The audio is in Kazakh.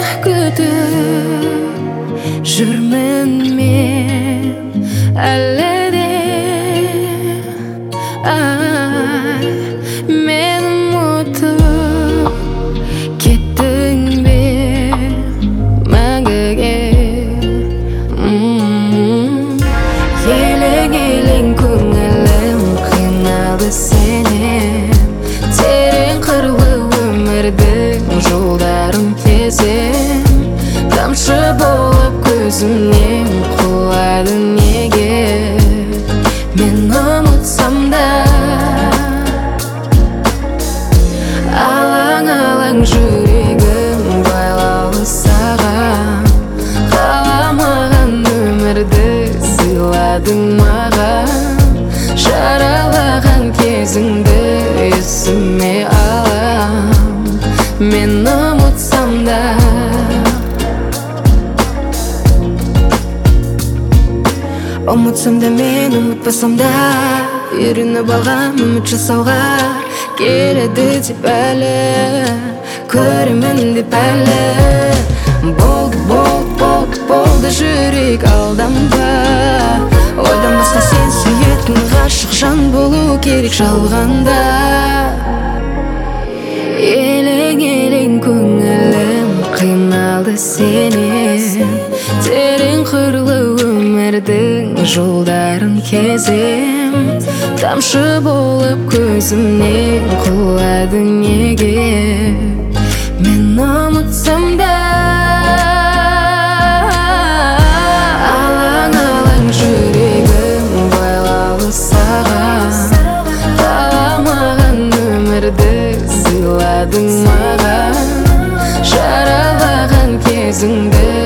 күтіп жүрмін мен әлі де. Мен ұмытып кеттің бе мәңгіге. Елең көңілім қиналды сенен, терең қырлы өмірдің жолдарын кезем. Тамшы болып көзімнен құлайды неге, мен ұмытсам да. Алаң жүрегім байлаулы саған, қаламаған өмірді сыйладың маған. Жаралаған кезіңді есіме алам, мен ұмытсам да. Ұмытсам да мен ұмытпасам да, үйреніп алғам үміт жасауға. Келеді деп әлі, көремін деп әлі. Болды жүрек алданба, ойдан басқа сен сүйетін ғашық жан болу керек жалғанда. Елең көңілім қиналды сенен, терең қырлы өмірдің жолдарын кезем. Тамшы болып көзімнен құлайды неге, мен ұмытсам да. Алаң жүрегім байлаулы саған, қаламаған өмірді сыйладың маған. Жаралаған кезіңді